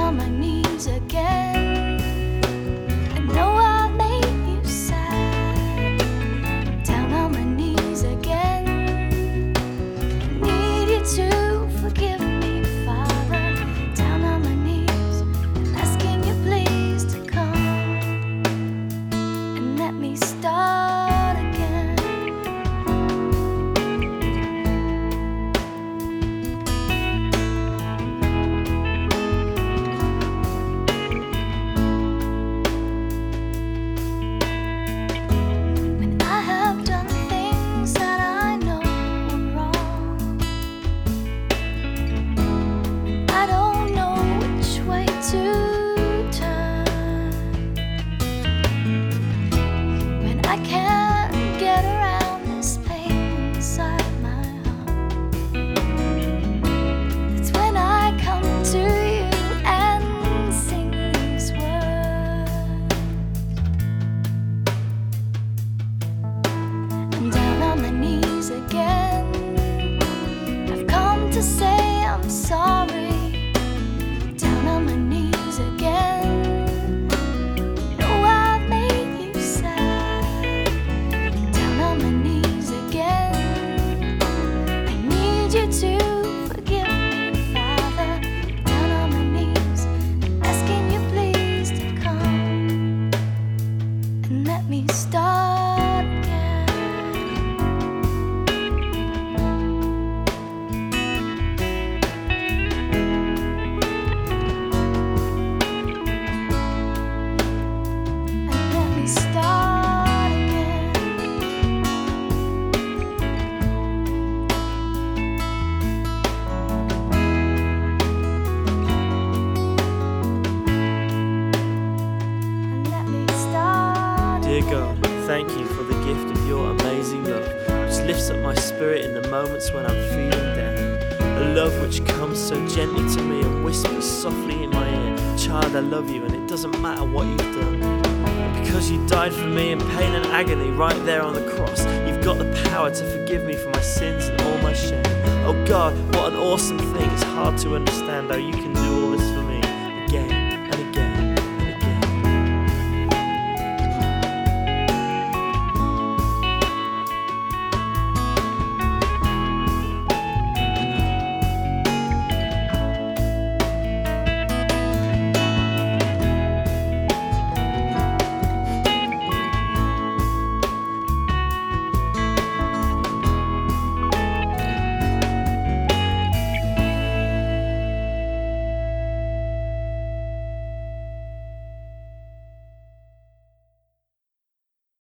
on my knees again. I know I made you sad. Down on my knees again. I need you to forgive me, Father. Down on my knees, asking you please to come and let me start again. When I have done things that I know are wrong, I don't know which way to turn. When I can't get around this pain inside my heart, that's when I come to you and sing these words. And down on my knees again, I've come to say I'm sorry. Down on my knees again. Know I've made you sad. Down on my knees again. I need you to forgive me, Father. Down on my knees, asking you please to come and let me start again. And let me start again. And let me start Dear again. God, thank you for the gift of your amazing love, which lifts up my spirit in the moments when I'm feeling down. A love which comes so gently to me and whispers softly in my ear, "Child, I love you, and it doesn't matter what you've done." And because you died for me in pain and agony right there on the cross, you've got the power to forgive me for my sins and all my shame. Oh God, what an awesome thing. It's hard to understand how you can do